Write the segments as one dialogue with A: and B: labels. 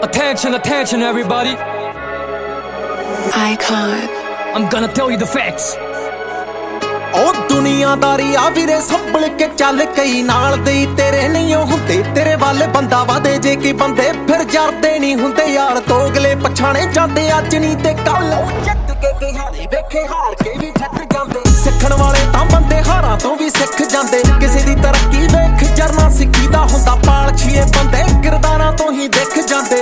A: Attention, attention everybody.
B: Icon.
A: I'm gonna tell you the facts.
C: ਉਹ ਦੁਨੀਆਦਾਰੀ ਆ ਵੀਰੇ ਸੰਭਲ ਕੇ ਚੱਲ ਕਈ ਨਾਲ ਦੇ ਤੇਰੇ ਨਹੀਂ ਹੁੰਦੇ ਤੇਰੇ ਵੱਲ ਬੰਦਾ ਵਾਦੇ ਜੇ ਕਿ ਬੰਦੇ ਫਿਰ ਜਰਦੇ ਨਹੀਂ ਹੁੰਦੇ ਯਾਰ ਤੋਗਲੇ ਪਛਾਣੇ ਜਾਂਦੇ ਅੱਜ ਨਹੀਂ ਤੇ ਕੱਲ ਚੱਕ ਕੇ ਕਿਹਾਰੇ ਵੇਖੇ ਹਾਰ ਕੇ ਵੀ ਛੱਡ ਜਾਂਦੇ ਸਿੱਖਣ ਵਾਲੇ ਤਾਂ ਬੰਦੇ ਹਾਰਾਂ ਤੋਂ ਵੀ ਸਿੱਖ ਜਾਂਦੇ ਕਿਸੇ ਦੀ ਤਰੱਕੀ ਵੇਖ ਜਰਨਾ ਸਿੱਖੀ ਦਾ ਹੁੰਦਾ ਪਾਲਛੀਏ ਬੰਦੇ ਕਿਰਦਾਰਾਂ ਤੋਂ ਹੀ ਦਿਖ ਜਾਂਦੇ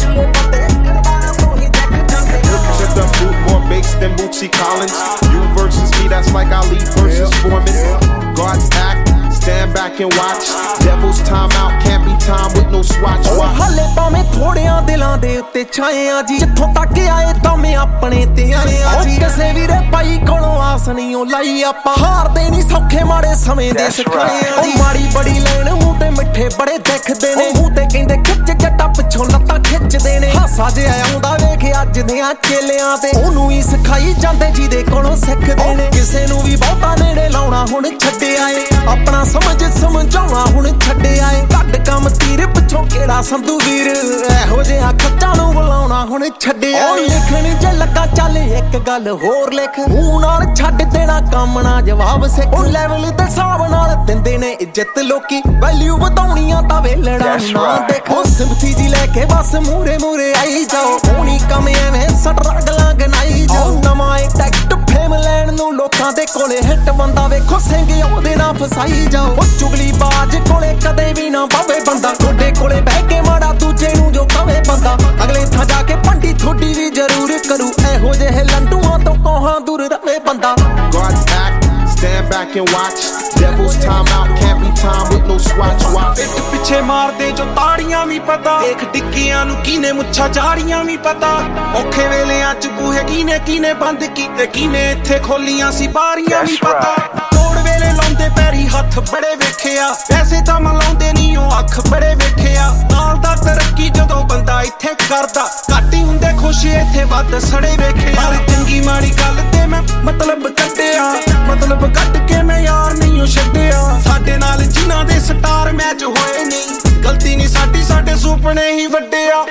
D: More bakes than Bootsy Collins. You versus me, that's like Ali versus Foreman. Guards act, stand back and watch. Devil's time out, can't be time with no swatch watch.
C: ਹਾਲੇ ਭਾਵੇਂ ਥੋੜਿਆਂ ਦਿਲਾਂ ਦੇ ਉੱਤੇ ਛਾਏ ਆ ਜੀ ਜਿੱਥੋਂ ਤੱਕ ਆਏ ਤਾਂ ਮੈਂ ਆਪਣੇ ਤੇ ਆਏ ਆ ਜੀ ਕਿਸੇ ਵੀਰੇ ਭਾਈ ਕੋਲੋਂ ਆਸ ਨਹੀਂ ਉਹ ਲਾਈ ਆਪਾਂ ਹਾਰਦੇ ਨਹੀਂ ਸੌਖੇ ਮਾੜੇ ਸਮੇਂ ਦੇ ਸਿਖਾਏ ਆ ਜੀ ਮਾੜੀ ਬੜੀ ਲੈਣ ਮੂੰਹ ਤੇ ਮਿੱਠੇ ਬੜੇ ਦਿਖਦੇ ਨੇ ਮੂੰਹ ਤੇ ਕਹਿੰਦੇ ਖਿੱਚ ਜੱਟਾ ਪਿੱਛੋਂ ਲੱਤਾਂ ਖਿੱਚਦੇ ਨੇ ਹਾਸਾ ਜਿਹਾ ਆਉਂਦਾ ਵੇਖ ਅੱਜ ਦੀਆਂ ਚੇਲਿਆਂ ਤੇ ਉਹਨੂੰ ਹੀ ਸਿਖਾਈ ਜਾਂਦੇ ਜਿਹਦੇ ਕੋਲੋਂ ਸਿੱਖਦੇ ਨੇ ਕਿਸੇ ਨੂੰ ਵੀ ਬਹੁਤਾ ਨੇੜੇ ਲਾਉਣਾ ਹੁਣ ਛੱਡਿਆ ਏ ਆਪਣਾ ਸਮਝ ਸਮਝਾਉਣਾ ਹੁਣ ਛੱਡਿਆ ਏ ਕੱਢ ਕੰਮ ਤੀਰ ਪਿੱਛੋਂ ਕਿਹੜਾ ਸੰਧੂ ਵੀਰ ਇਹੋ ਜਿਹਾ ਖੱਟਾਂ ਨੂੰ ਬੁਲਾਉਣਾ ਹੁਣ ਛੱਡਿਆ ਉਹ ਲਿਖਣ ਜੇ ਲੱਗਾ ਚੱਲ ਇੱਕ ਗੱਲ ਹੋਰ ਲਿਖ ਮੂੰਹ ਨਾਲ ਛੱਡ ਦੇਣਾ ਕੰਮ ਨਾ ਜਵਾਬ ਸਿੱਖ ਉਹ ਲੈਵਲ ਦੇ ਹਿਸਾਬ ਨਾਲ ਦਿੰਦੇ ਨੇ ਇੱਜ਼ਤ ਲੋਕੀ ਵੈਲਿਊ ਵਧਾਉਣੀਆਂ ਤਾਂ ਵੇਲੜਾ ਨਾ ਦੇਖੋ ਸਿੰਪਥੀ ਜੀ ਲੈ ਕੇ ਬਸ ਮੂਰੇ ਮੂਰੇ ਆਈ ਜਾਓ ਹੋਣੀ ਕੰਮ ਐਵੇਂ ਸਟਰਗਲਾਂ ਗਨਾਈ ਜਾਓ ਨਵਾਂ ਟੈਕਟ ਫੇਮ ਲੈਣ ਨੂੰ ਲੋਕਾਂ ਦੇ ਕੋਲੇ ਹਿੱਟ ਬੰਦਾ ਵੇਖੋ ਸਿੰਘ ਉਹਦੇ ਨਾਲ ਫਸਾਈ ਜਾਓ ਉਹ ਚੁਗਲੀ ਬਾਜ ਕੋਲੇ ਕਦੇ ਵੀ ਨਾ ਬਾਵੇ ਬੰਦਾ ਤੁਹਾਡੇ ਕੋਲੇ ਬਹਿ ਕੇ ਮਾੜਾ ਦੂਜੇ ਨੂੰ ਜੋ ਕਵੇ ਬੰਦਾ ਅਗਲੇ ਥਾਂ ਜਾ ਕੇ ਭੰਡੀ ਥੋੜੀ ਵੀ ਜ਼ਰੂਰ ਕਰੂ ਇਹੋ ਜਿਹੇ ਲੰਡੂਆਂ ਤੋਂ ਕੋਹਾਂ ਦੂਰ ਰਵੇ ਬੰਦਾ
D: Guards act, stand back and watch. Devil's time out, can't be time with no swatch watch.
E: ਪਿੱਠ ਪਿੱਛੇ ਮਾਰਦੇ ਜੋ ਤਾੜੀਆਂ ਵੀ ਪਤਾ ਦੇਖ ਟਿੱਕੀਆਂ ਨੂੰ ਕਿਨੇ ਮੁੱਛਾਂ ਚਾੜੀਆਂ ਵੀ ਪਤਾ ਔਖੇ ਵੇਲਿਆਂ ਚ ਬੂਹੇ ਕਿਨੇ ਬੰਦ ਕੀਤੇ ਕਿਨੇ ਇੱਥੇ ਖੋਲੀਆਂ ਸੀ ਬਾਰੀਆਂ ਵੀ ਪਤਾ ਤੋੜ ਵੇਲੇ ਲਾਉਂਦੇ ਪੈਰੀ ਹੱਥ ਬੜੇ ਵੇਖਿਆ ਪੈਸੇ ਤਾਂ ਮਲਾਉਂਦੇ ਨਹੀਂ ਉਹ ਅੱਖ ਬੜੇ ਵੇਖਿਆ ਨਾਲ ਦਾ ਤਰੱਕੀ ਜਦੋਂ ਬੰਦਾ ਇੱਥੇ ਕਰਦਾ ਘੱਟ ਹੀ ਹੁੰਦੇ ਖੁਸ਼ ਇੱਥੇ ਵੱਧ ਸੜੇ ਵੇਖਿਆ ਪਰ ਚੰਗੀ ਮਾੜੀ ਗੱਲ ਤੇ ਮੈਂ ਮਤਲਬ ਕੱਢਿਆ ਮਤਲਬ ਕੱਢ ਕੇ ਮੈਂ ਯਾਰ ਨਹੀਂ ਉਹ ਛੱਡਿਆ ਸਾਡੇ ਨਾਲ ਜਿਨ੍ਹਾਂ ਦੇ ਸਟਾਰ ਮੈਚ ਹੋਏ ਨਹੀਂ ਗਲਤੀ ਨਹੀਂ ਸਾਡੀ ਸਾਡੇ ਸੁਪਨੇ ਹੀ ਵੱਡਿਆ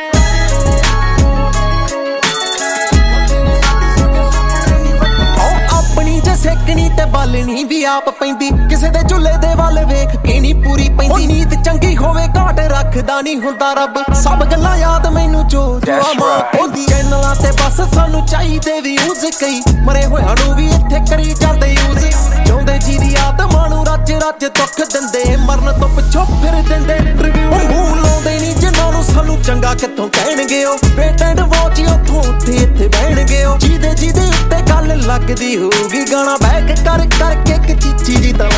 C: ਆਪਣੀ ਜੇ ਸੇਕਣੀ ਤੇ ਬਾਲਣੀ ਵੀ ਆਪ ਪੈਂਦੀ ਕਿਸੇ ਦੇ ਝੁੱਲੇ ਦੇ ਵੱਲ ਵੇਖ ਕੇ ਨਹੀਂ ਪੂਰੀ ਪੈਂਦੀ ਨੀਤ ਚੰਗੀ ਹੋਵੇ ਘਾਟ ਰੱਖਦਾ ਨਹੀਂ ਹੁੰਦਾ ਰੱਬ ਸਭ ਗੱਲਾਂ ਯਾਦ ਮੈਨੂੰ ਜੋ ਮਾਂ ਕਹਿੰਦੀ ਚੈਨਲਾਂ ਤੇ ਬਸ ਸਾਨੂੰ ਚਾਹੀਦੇ ਵੀ ਯੂਜ਼ ਕਈ ਮਰੇ ਹੋਇਆਂ ਨੂੰ ਵੀ ਇੱਥੇ ਕਰੀ ਜਾਂਦੇ ਯੂਜ਼ ਜਿਉਂਦੇ ਜੀ ਦੀ ਆਤਮਾ ਨੂੰ ਰੱਜ ਰੱਜ ਦੁੱਖ ਦਿੰਦੇ ਮਰਨ ਤੋਂ ਪਿੱਛੋਂ ਫਿਰ ਦਿੰਦੇ ਰਿਵਿਊ ਮੂੰਹ ਲਾਉਂਦੇ ਨਹੀਂ ਜਿਨ੍ਹਾਂ ਨੂੰ ਸਾਨੂੰ ਚੰਗਾ ਕਿੱਥੋਂ ਕਹਿਣਗੇ ਉਹ ਵੇਟ ਐਂਡ ਵਾਚ ਉੱਥੋਂ ਇੱਥੇ ਬਹਿਣਗੇ ਉਹ ਜਿਹਦੇ ਉੱਤੇ ਗੱਲ ਲੱਗਦੀ ਹੋਊਗੀ ਗਾਣਾ ਬੈਕ ਕਰ ਕਰਕੇ ਇੱਕ ਚੀਚੀ ਜੀ ਤਾਂ